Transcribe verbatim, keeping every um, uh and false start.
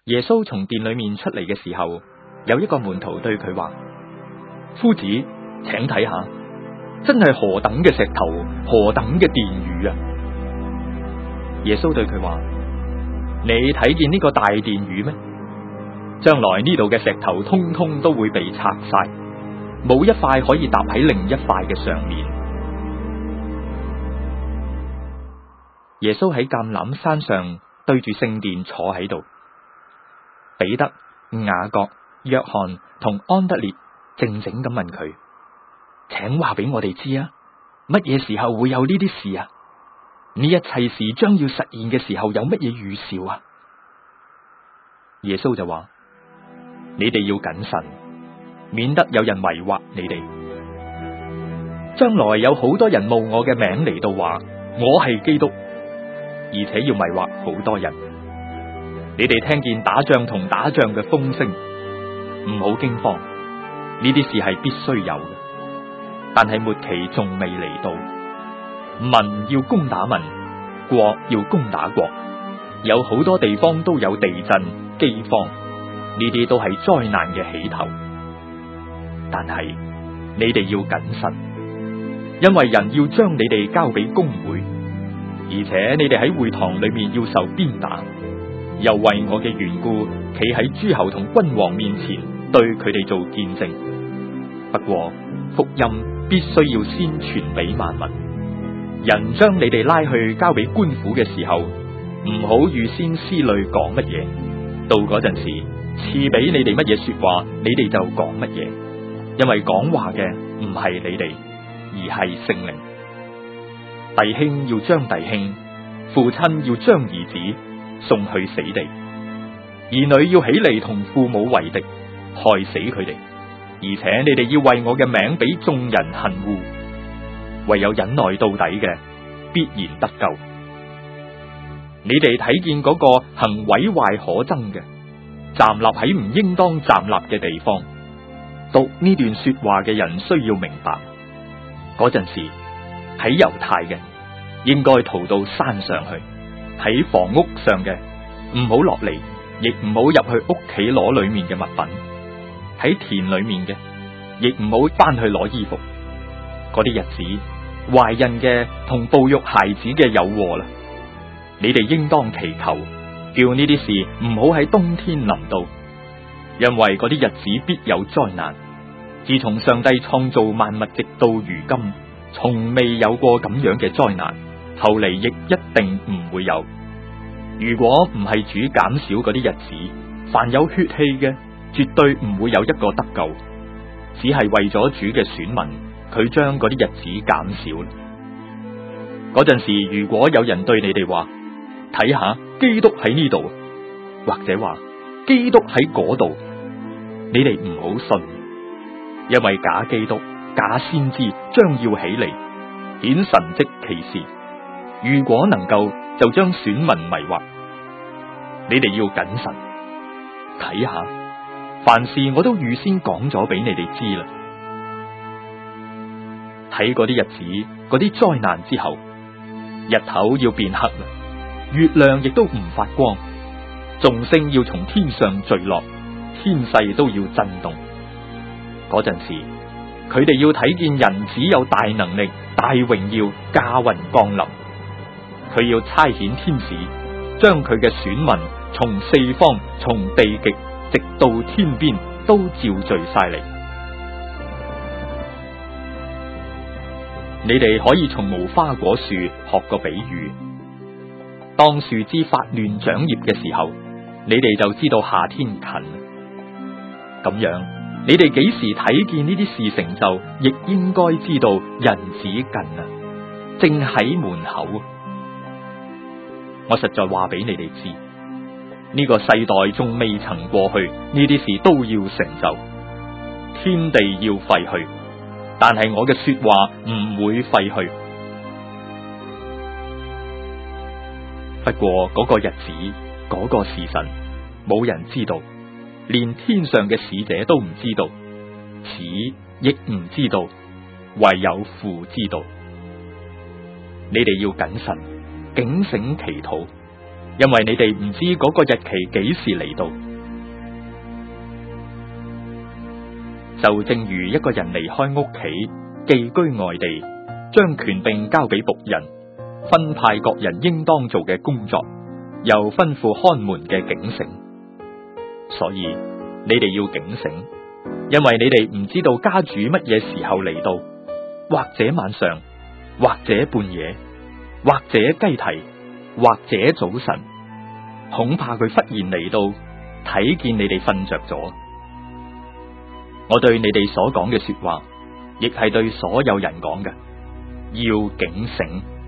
耶穌從殿裏面出嚟嘅時候，有一個門徒對佢話：夫子，請睇下，真係何等嘅石頭，何等嘅殿宇啊！耶穌對佢話：你睇見呢個大殿宇咩？將來呢度嘅石頭通通都會被拆晒，冇一塊可以搭喺另一塊嘅上面。耶穌喺橄欖山上對住聖殿坐喺度，彼得、雅各、約翰同安德烈靜靜咁問佢：請話俾我哋知啊，乜嘢時候會有呢啲事啊？呢一切事將要實現嘅時候有乜嘢預兆啊？耶穌就話：你哋要謹慎，免得有人迷惑你哋。將來有好多人冒我嘅名嚟到話我係基督，而且要迷惑好多人。你哋聽見打仗同打仗嘅風聲，唔好驚慌，呢啲事係必須有嘅，但係末期仲未嚟到。民要攻打民，國要攻打國，有好多地方都有地震、饑荒，呢啲都係災難嘅起頭。但係你哋要謹慎，因為人要將你哋交俾公會，而且你哋喺會堂裏面要受鞭打，又為我嘅緣故企喺諸侯同君王面前對佢哋做見證。不過福音必須要先傳俾萬民。人將你哋拉去交俾官府嘅時候，唔好預先思慮講乜嘢，到嗰陣時賜俾你哋乜嘢說話，你哋就講乜嘢，因為講話嘅唔係你哋，而係聖靈。弟兄要將弟兄，父親要將兒子送去死地，兒女要起嚟同父母為敵，害死佢哋，而且你哋要為我嘅名俾眾人恨惡。唯有忍耐到底嘅，必然得救。你哋睇見嗰個行毀壞可憎嘅，站立喺唔應當站立嘅地方，讀呢段說話嘅人需要明白，嗰陣時喺猶太嘅應該逃到山上去，喺房屋上嘅唔好落嚟，亦唔好入去屋企攞裏面嘅物品，喺田裏面嘅亦唔好翻去攞衣服。嗰啲日子，懷孕嘅同哺育孩子嘅有禍啦！你哋應當祈求，叫呢啲事唔好喺冬天臨到，因為嗰啲日子必有災難。自從上帝創造萬物直到如今，從未有過咁樣嘅災難，後嚟亦一定唔會有。如果唔係主減少嗰啲日子，凡有血氣嘅絕對唔會有一個得救，只係為咗主嘅選民。佢將嗰啲日子減少。嗰陣時，如果有人對你哋話：睇下基督喺呢度，或者話基督喺嗰度，你哋唔好信，因為假基督、假先知將要起嚟，顯神蹟奇事。如果能夠，就將選民迷惑。你哋要謹慎，睇下，凡事我都預先講咗俾你哋知啦。喺嗰啲日子，嗰啲災難之後，日頭要變黑啦，月亮亦都唔發光，眾星要從天上墜落，天勢都要震動。嗰陣時，佢哋要睇見人子有大能力、大榮耀駕雲降臨，佢要差遣天使，將佢嘅選民從四方、從地極直到天邊都召聚晒嚟。你哋可以從無花果樹學個比喻，當樹枝發亂長葉嘅時候，你哋就知道夏天近。咁樣，你哋幾時睇見呢啲事成就，亦應該知道人子近啊，正喺門口。我實在話俾你哋知，呢個世代仲未曾過去，呢啲事都要成就，天地要廢去。但係我嘅說話唔會廢去。不過嗰個日子，嗰個時辰，冇人知道，連天上嘅使者都唔知道，子亦唔知道，唯有父知道。你哋要謹慎，警醒祈禱， 因為你哋唔知嗰個日期幾時嚟到。就正如一個人離開屋企，寄居外地，將權柄交俾僕人，分派各人應當做嘅工作，又吩咐看門嘅警醒。所以你哋要警醒，因為你哋唔知道家主乜嘢時候嚟到，或者晚上，或者半夜，或者雞啼，或者早晨，恐怕佢忽然嚟到，睇見你哋瞓着咗。我對你哋所講嘅說話，亦係對所有人講嘅，要警醒。